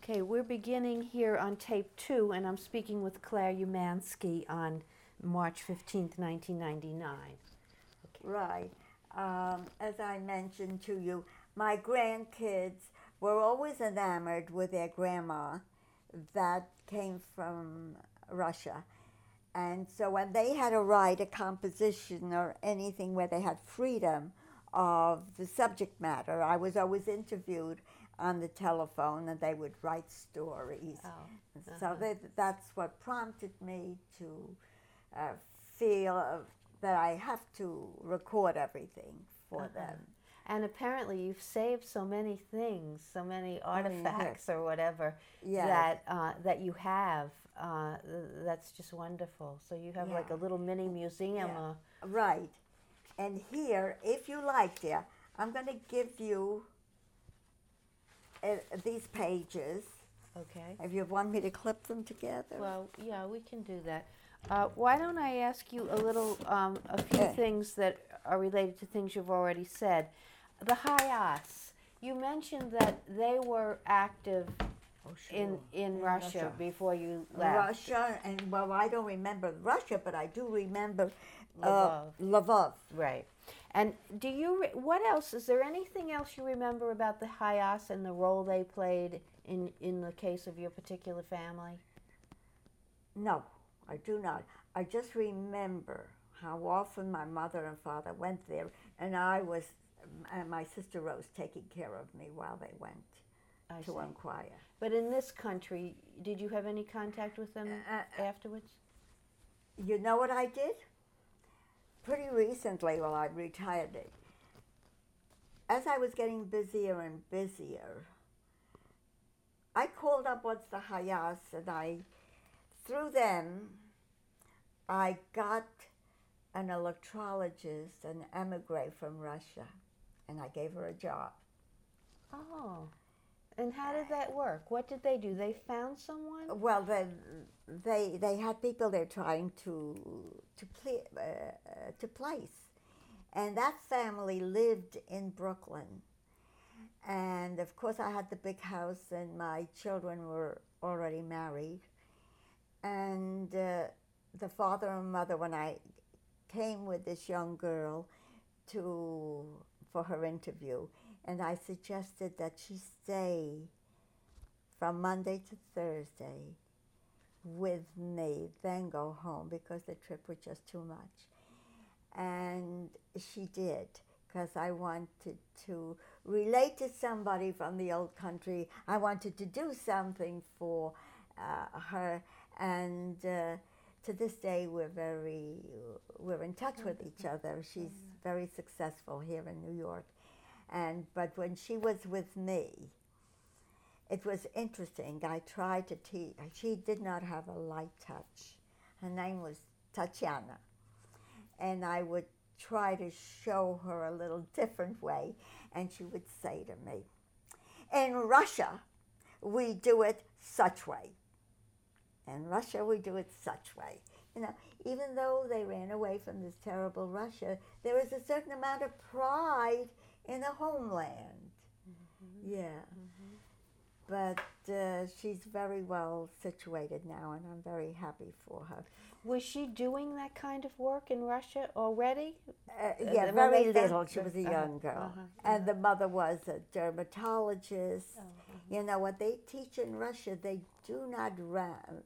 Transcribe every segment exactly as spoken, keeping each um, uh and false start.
Okay, we're beginning here on tape two, and I'm speaking with Claire Umansky on March fifteenth, nineteen ninety-nine. Okay. Right. Um, as I mentioned to you, my grandkids were always enamored with their grandma that came from Russia. And so when they had to write a composition or anything where they had freedom of the subject matter, I was always interviewed on the telephone and they would write stories. Oh, uh-huh. So they, that's what prompted me to uh, feel uh, that I have to record everything for Uh-huh. them. And apparently you've saved so many things, so many artifacts or whatever Yes. that uh, that you have. Uh, th- that's just wonderful. So you have like a Yeah. little mini museum. Yeah. Uh, Right. And here, if you like, dear, I'm going to give you uh, these pages. okay. If you want me to clip them together. Well, yeah, we can do that. Uh, why don't I ask you a little, um, a few Uh. things that are related to things you've already said. The Hayas, you mentioned that they were active Oh, sure. in, in In Russia, Russia. before you left. Russia, and well, I don't remember Russia, but I do remember uh, Lvov. Lvov. Right. And do you, re- what else, is there anything else you remember about the Hayas and the role they played in, in the case of your particular family? No, I do not. I just remember how often my mother and father went there, and I was, and my sister Rose, taking care of me while they went I to see. inquire. But in this country, did you have any contact with them Uh, afterwards? You know what I did? Pretty recently, while I retired, it, as I was getting busier and busier, I called up what's the Hayas, and I, through them, I got an electrologist, an emigre from Russia, and I gave her a job. Oh. And how did that work? What did they do? They found someone? Well, they they they had people they're trying to to play uh, uh, to place, and that family lived in Brooklyn. And of course, I had the big house, and my children were already married. And uh, the father and mother, when I came with this young girl to for her interview, and I suggested that she stay from Monday to Thursday with me, then go home because the trip was just too much. And she did, because I wanted to relate to somebody from the old country. I wanted to do something for uh, her, and uh, to this day we're very, we're in touch with each other. She's very successful here in New York. And but when she was with me, it was interesting. I tried to teach. She did not have a light touch. Her name was Tatiana, and I would try to show her a little different way, and she would say to me, "In Russia, we do it such way. In Russia, we do it such way." You know, even though they ran away from this terrible Russia, there was a certain amount of pride in the homeland. Mm-hmm. Yeah. Mm-hmm. But uh, she's very well situated now, and I'm very happy for her. Was she doing that kind of work in Russia already? Uh, Uh, yeah, when very they little. found- She was a uh-huh, young girl. uh-huh, And the mother was a dermatologist. Oh, uh-huh. You know, what they teach in Russia, they do not run.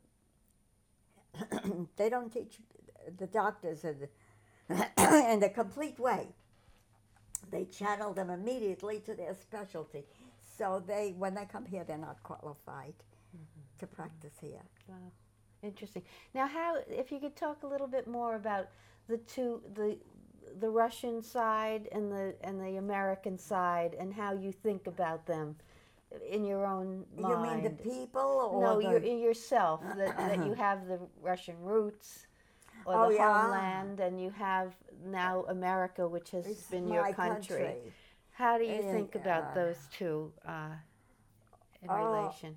They don't teach the doctors in the, in the complete way. They channel them immediately to their specialty. So they, when they come here, they're not qualified mm-hmm. to practice here. Wow, interesting. Now, how, if you could talk a little bit more about the two, the the Russian side and the and the American side, and how you think about them in your own mind. You mean the people, or no, the, you're, in yourself, that, that you have the Russian roots, or Oh, the yeah. homeland, and you have now America, which has It's been my your country. country. How do you Yeah, think about uh, those two uh, in Oh. relation?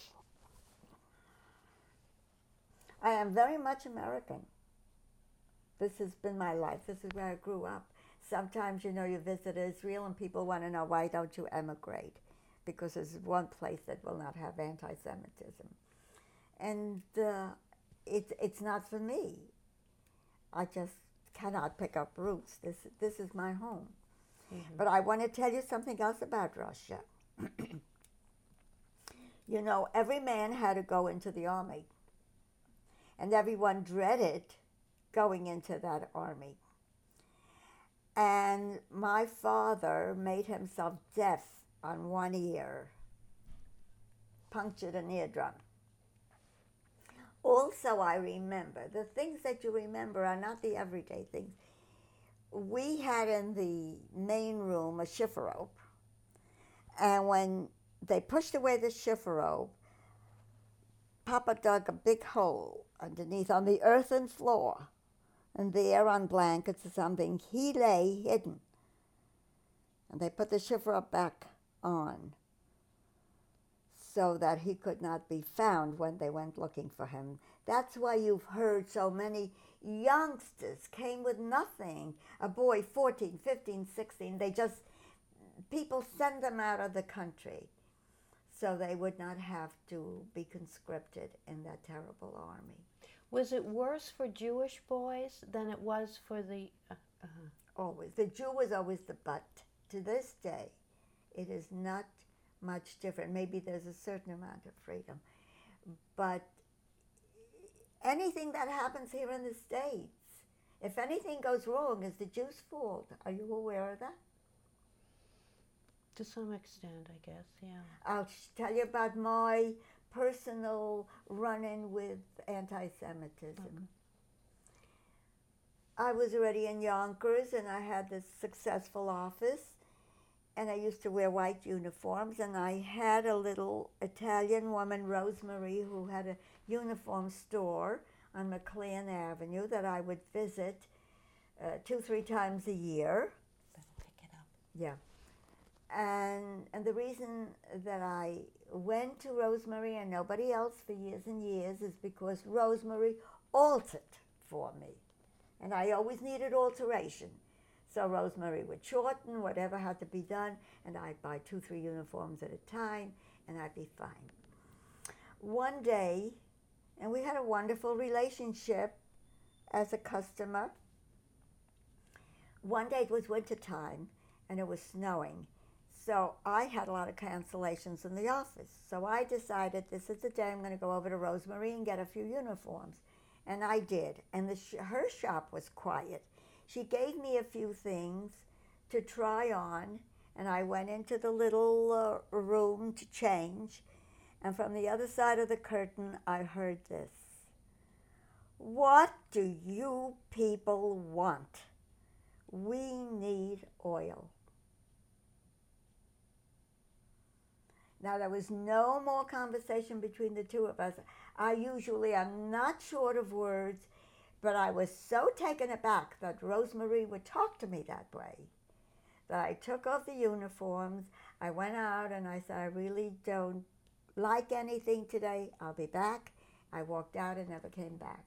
I am very much American. This has been my life. This is where I grew up. Sometimes, you know, you visit Israel and people want to know, why don't you emigrate? because there's one place that will not have anti-Semitism. And uh, it, it's not for me. I just cannot pick up roots. This, this is my home. Mm-hmm. But I want to tell you something else about Russia. You know, every man had to go into the army. And everyone dreaded going into that army. And my father made himself deaf on one ear, punctured an eardrum. Also, I remember, the things that you remember are not the everyday things. We had in the main room a chifforobe, and when they pushed away the chifforobe, Papa dug a big hole underneath on the earthen floor, and there on blankets or something, he lay hidden. And they put the chifforobe back on so that he could not be found when they went looking for him. That's why you've heard so many youngsters came with nothing. A boy, fourteen, fifteen, sixteen, they just, people send them out of the country so they would not have to be conscripted in that terrible army. Was it worse for Jewish boys than it was for the... Uh, uh, always. The Jew was always the butt. To this day, it is not much different. Maybe there's a certain amount of freedom. But anything that happens here in the States, if anything goes wrong, is the Jews' fault. Are you aware of that? To some extent, I guess, yeah. I'll tell you about my personal run-in with anti-Semitism. Okay. I was already in Yonkers, and I had this successful office, and I used to wear white uniforms, and I had a little Italian woman, Rosemary, who had a uniform store on McLean Avenue that I would visit uh, two, three times a year. Better pick it up. Yeah. And, and the reason that I went to Rosemary and nobody else for years and years is because Rosemary altered for me. And I always needed alteration. So Rosemary would shorten whatever had to be done, and I'd buy two, three uniforms at a time, and I'd be fine. One day, and we had a wonderful relationship as a customer. One day it was winter time, and it was snowing. So I had a lot of cancellations in the office. So I decided this is the day I'm going to go over to Rosemary and get a few uniforms. And I did. And the sh- her shop was quiet. She gave me a few things to try on, and I went into the little uh, room to change. And from the other side of the curtain, I heard this. What do you people want? We need oil. Now, there was no more conversation between the two of us. I usually am not short of words, but I was so taken aback that Rosemary would talk to me that way that I took off the uniforms. I went out and I said, I really don't like anything today. I'll be back. I walked out and never came back.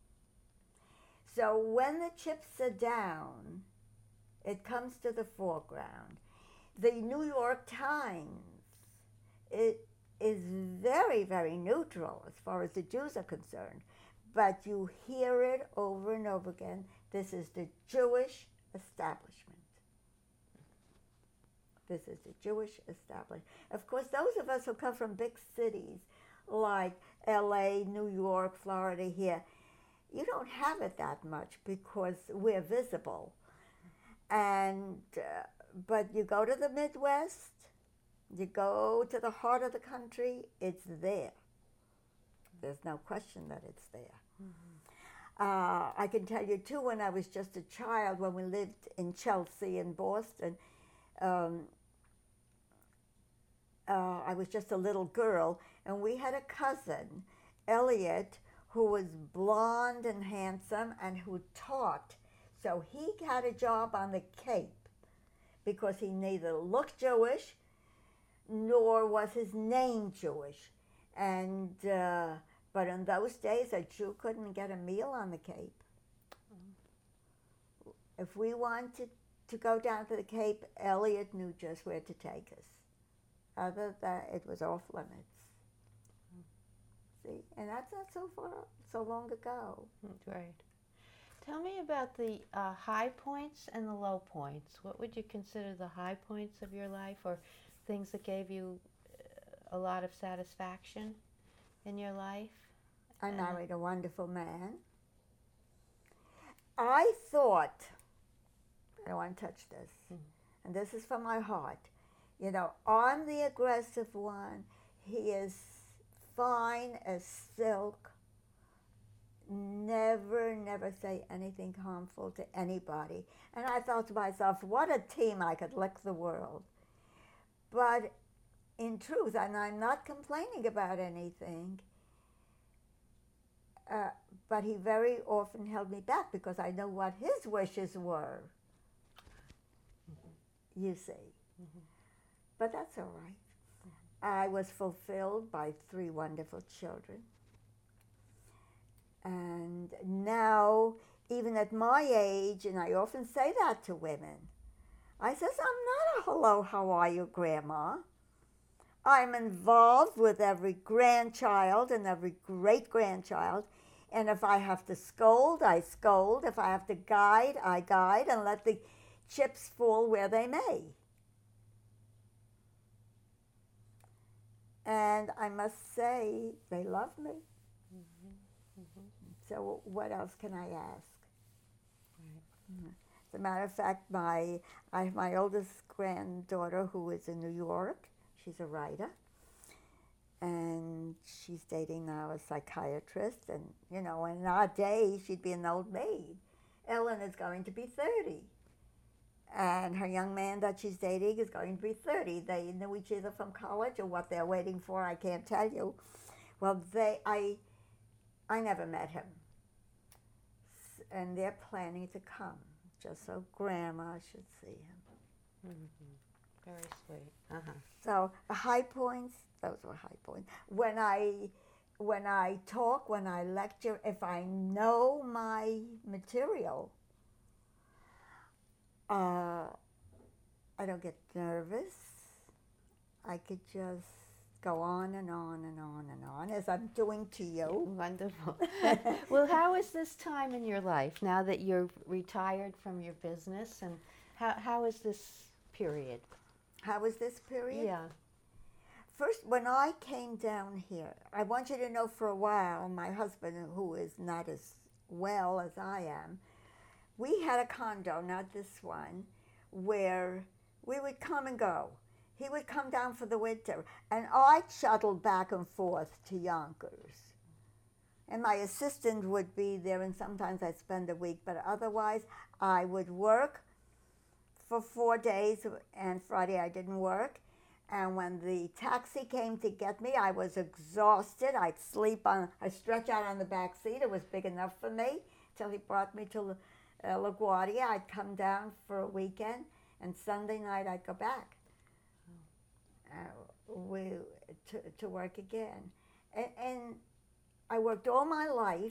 So when the chips are down, it comes to the foreground. The New York Times, it is very, very neutral as far as the Jews are concerned. But you hear it over and over again. This is the Jewish establishment. This is the Jewish establishment. Of course, those of us who come from big cities like L A, New York, Florida here, you don't have it that much because we're visible. And uh, but you go to the Midwest, you go to the heart of the country, it's there. There's no question that it's there. Mm-hmm. Uh, I can tell you, too, when I was just a child, when we lived in Chelsea in Boston, um, uh, I was just a little girl, and we had a cousin, Elliot, who was blonde and handsome and who taught. So he had a job on the Cape because he neither looked Jewish nor was his name Jewish. And uh, but in those days, a Jew couldn't get a meal on the Cape. Mm. If we wanted to go down to the Cape, Elliot knew just where to take us. Other than it was off limits. See, and that's not so far, so long ago. Right. Tell me about the uh, high points and the low points. What would you consider the high points of your life, or things that gave you uh, a lot of satisfaction in your life? I And- married a wonderful man. I thought, I don't want to touch this, Mhm. and this is from my heart. You know, I'm the aggressive one. He is fine as silk. Never, never say anything harmful to anybody. And I thought to myself, what a team, I could lick the world. But in truth, and I'm not complaining about anything, uh, but he very often held me back because I know what his wishes were. Mm-hmm. You see. Mm-hmm. But that's all right. Mm-hmm. I was fulfilled by three wonderful children. And now, even at my age, and I often say that to women, I says, I'm not a hello, how are you, Grandma? I'm involved with every grandchild and every great-grandchild. And if I have to scold, I scold. If I have to guide, I guide and let the chips fall where they may. And I must say, they love me. Mm-hmm. Mm-hmm. So what else can I ask? Right. Mm-hmm. As a matter of fact, my I have my oldest granddaughter who is in New York. She's a writer. And she's dating now a psychiatrist. And, you know, in our day, she'd be an old maid. Ellen is going to be thirty. And her young man that she's dating is going to be thirty. They knew each other from college, or what they're waiting for, I can't tell you. Well, they, I, I never met him. And they're planning to come, just so Grandma should see him. Mm-hmm. Very sweet. Uh-huh. So the high points, those were high points. When I, when I talk, when I lecture, if I know my material, uh, I don't get nervous. I could just go on and on and on and on, as I'm doing to you. Wonderful. Well, how is this time in your life now that you're retired from your business, and how how is this period? How was this period? Yeah. First, when I came down here, I want you to know, for a while, my husband, who is not as well as I am, we had a condo, not this one, where we would come and go. He would come down for the winter, and I shuttled back and forth to Yonkers. And my assistant would be there, and sometimes I'd spend a week, but otherwise I would work for four days, and Friday I didn't work. And when the taxi came to get me, I was exhausted. I'd sleep on, I'd stretch out on the back seat. It was big enough for me, till he brought me to uh, LaGuardia. I'd come down for a weekend, and Sunday night I'd go back. Uh, we, to, to work again. And, and I worked all my life,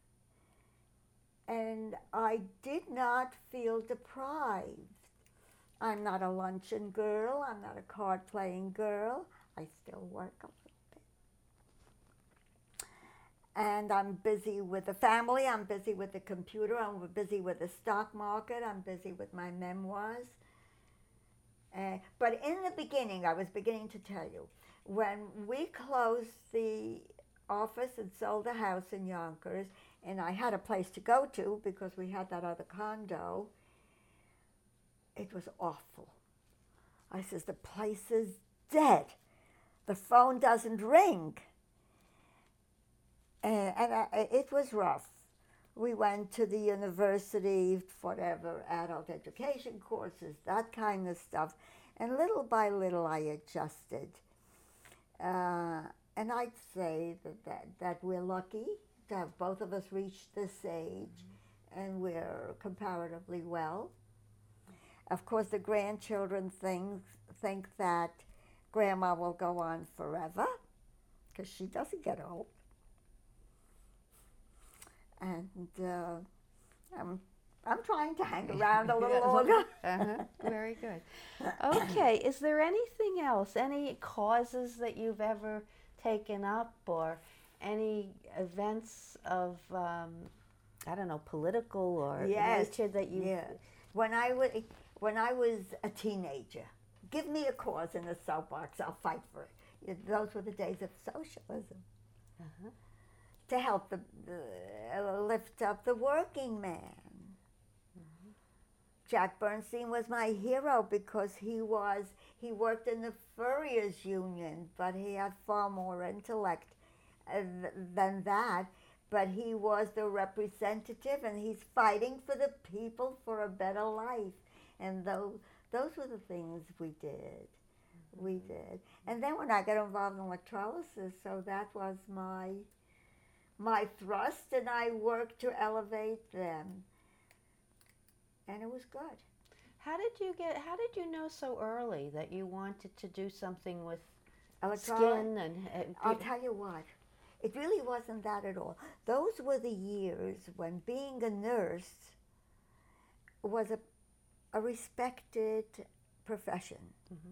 and I did not feel deprived. I'm not a luncheon girl. I'm not a card-playing girl. I still work a little bit. And I'm busy with the family. I'm busy with the computer. I'm busy with the stock market. I'm busy with my memoirs. Uh, but in the beginning, I was beginning to tell you, when we closed the office and sold the house in Yonkers, and I had a place to go to because we had that other condo, it was awful. I says, the place is dead. The phone doesn't ring. And, and I, it was rough. We went to the university, whatever, adult education courses, that kind of stuff. And little by little, I adjusted. Uh, and I'd say that, that, that we're lucky to have both of us reach this age, mm-hmm. and we're comparatively well. Of course, the grandchildren think, think that Grandma will go on forever, because she doesn't get old. And uh, I'm, I'm trying to hang around a little Yeah. longer. Uh-huh. Very good. Okay, is there anything else, any causes that you've ever taken up, or any events of, um, I don't know, political or Yes, nature that you... yeah. When I was when I was a teenager, give me a cause in a soapbox, I'll fight for it. Yeah, those were the days of socialism. Uh-huh. To help the, the uh, lift up the working man. Mm-hmm. Jack Bernstein was my hero because he was he worked in the Furriers Union, but he had far more intellect uh, th- than that. But he was the representative, and he's fighting for the people for a better life. And those those were the things we did. Mm-hmm. We did. And then when I got involved in electrolysis, so that was my my thrust, and I worked to elevate them. And it was good. How did you get, how did you know so early that you wanted to do something with Electrolysis. skin and... Uh, I'll tell you what, it really wasn't that at all. Those were the years when being a nurse was a, a respected profession. Mm-hmm.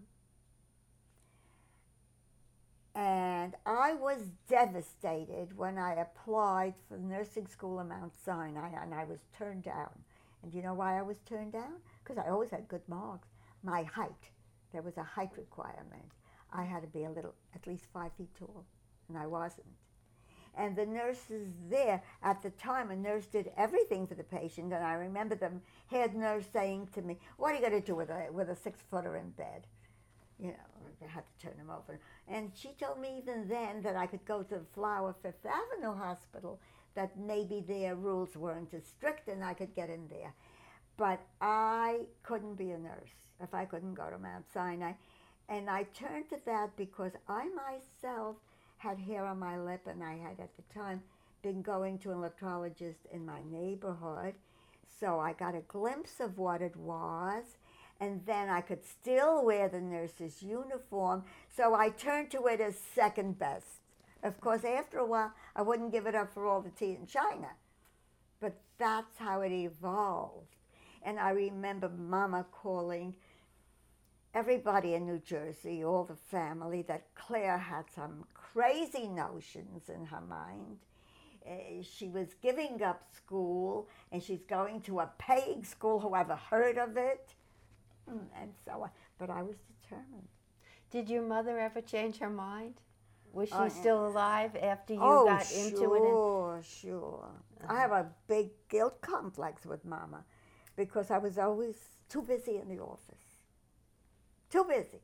And I was devastated when I applied for nursing school in Mount Sinai, and I was turned down. And you know why I was turned down? Because I always had good marks. My height, there was a height requirement. I had to be a little, at least five feet tall, and I wasn't. And the nurses there, at the time, a nurse did everything for the patient, and I remember the head nurse saying to me, "What are you going to do with a, with a six-footer in bed?" You know, I had to turn him over. And she told me even then that I could go to the Flower Fifth Avenue Hospital, that maybe their rules weren't as strict and I could get in there. But I couldn't be a nurse if I couldn't go to Mount Sinai. And I turned to that because I myself had hair on my lip, and I had at the time been going to an electrologist in my neighborhood. So I got a glimpse of what it was. And then I could still wear the nurse's uniform, so I turned to it as second best. Of course, after a while, I wouldn't give it up for all the tea in China. But that's how it evolved. And I remember Mama calling everybody in New Jersey, all the family, that Claire had some crazy notions in her mind. Uh, she was giving up school, and she's going to a paying school. Whoever heard of it? And so on. But I was determined. Did your mother ever change her mind? Was she Oh, still alive after you oh, got sure, into it? Sure, sure. I have a big guilt complex with Mama because I was always too busy in the office. Too busy.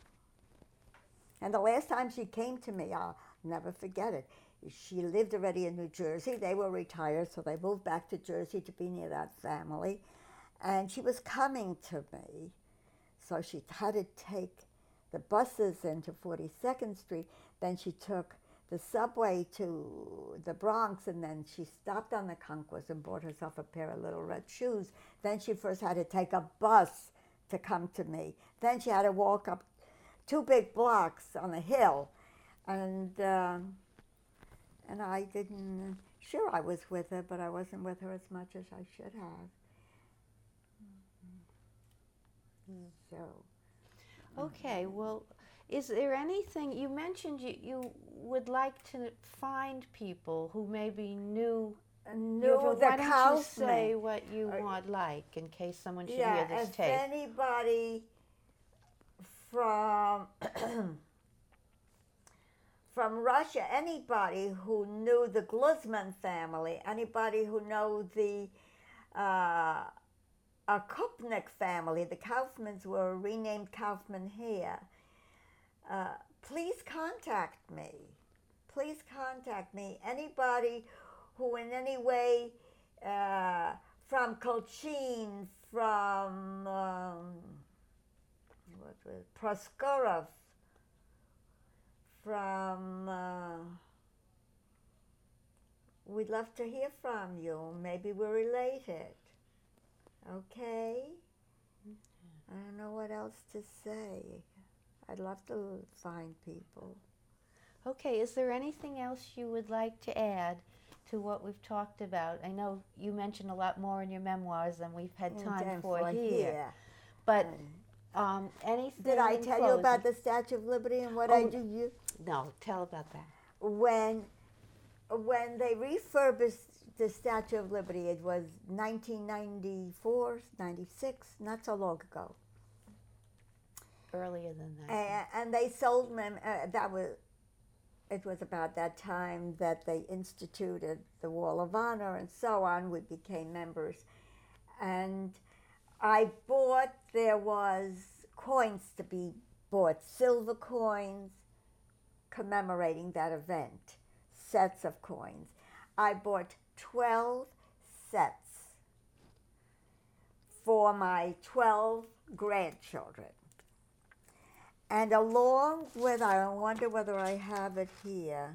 And the last time she came to me, I'll never forget it. She lived already in New Jersey. They were retired, so they moved back to Jersey to be near that family. And she was coming to me, so she had to take the buses into forty-second Street. Then she took the subway to the Bronx, and then she stopped on the Conquest and bought herself a pair of little red shoes. Then she first had to take a bus to come to me. Then she had to walk up two big blocks on a hill. And, um, and I didn't, sure I was with her, but I wasn't with her as much as I should have. So, Okay, well, is there anything, you mentioned you, you would like to find people who maybe knew knew you, but the why don't you Kaufman. say what you Uh, want like, in case someone should Yeah, hear this if tape? anybody from from Russia, anybody who knew the Gluzman family, anybody who knew the uh, a Kupnik family, the Kaufmans were renamed Kaufman here. Uh, please contact me. Please contact me. Anybody who in any way, uh, from Kolchin, from um, what was it, Proskorov, from, uh, we'd love to hear from you. Maybe we're related. Okay? I don't know what else to say. I'd love to find people. Okay, is there anything else you would like to add to what we've talked about. I know you mentioned a lot more in your memoirs than we've had Mm, time time for for here. here. But um, anything Did I in tell you about closing? the Statue of Liberty and what I Oh, do? You No, tell about that. when when they refurbished the Statue of Liberty, it was nineteen ninety-four, ninety-six, not so long ago. Earlier than that. And, and they sold them. Uh, that was it was about that time that they instituted the Wall of Honor and so on. We became members, and I bought. There was coins to be bought, silver coins, commemorating that event. Sets of coins. I bought twelve sets for my twelve grandchildren. And along with, I wonder whether I have it here,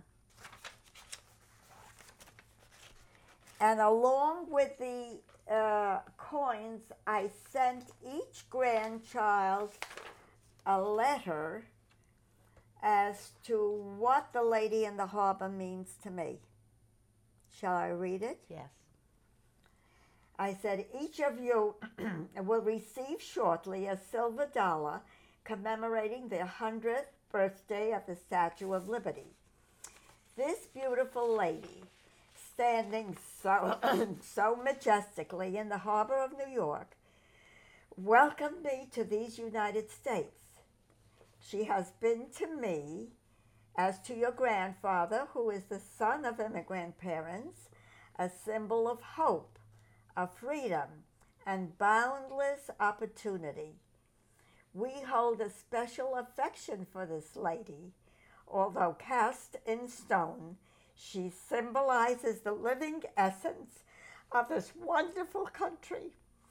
and along with the uh, coins, I sent each grandchild a letter as to what the Lady in the Harbor means to me. Shall I read it? Yes. I said, each of you will receive shortly a silver dollar commemorating the hundredth birthday of the Statue of Liberty. This beautiful lady, standing so, so majestically in the harbor of New York, welcomed me to these United States. She has been to me, as to your grandfather, who is the son of immigrant parents, a symbol of hope, of freedom, and boundless opportunity. We hold a special affection for this lady. Although cast in stone, she symbolizes the living essence of this wonderful country.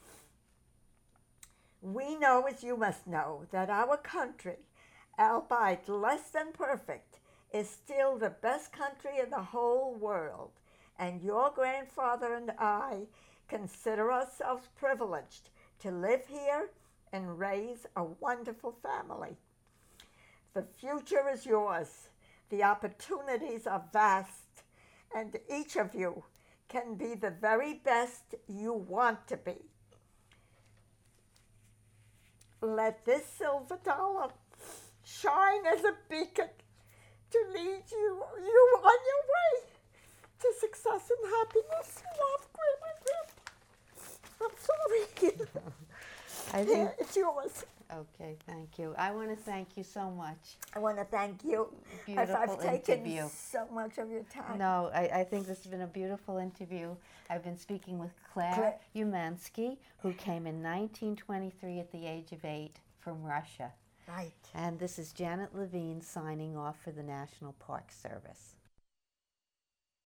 We know, as you must know, that our country, albeit less than perfect, is still the best country in the whole world, and your grandfather and I consider ourselves privileged to live here and raise a wonderful family. The future is yours. The opportunities are vast, and each of you can be the very best you want to be. Let this silver dollar shine as a beacon to lead you, you on your way to success and happiness. Love, Grandma. I'm sorry. I think, Here, it's yours. okay, thank you. I want to thank you so much. I want to thank you. Beautiful I've taken interview. so much of your time. No, I, I think this has been a beautiful interview. I've been speaking with Claire Claire. Umansky, who came in nineteen twenty-three at the age of eight from Russia. Right. And this is Janet Levine signing off for the National Park Service.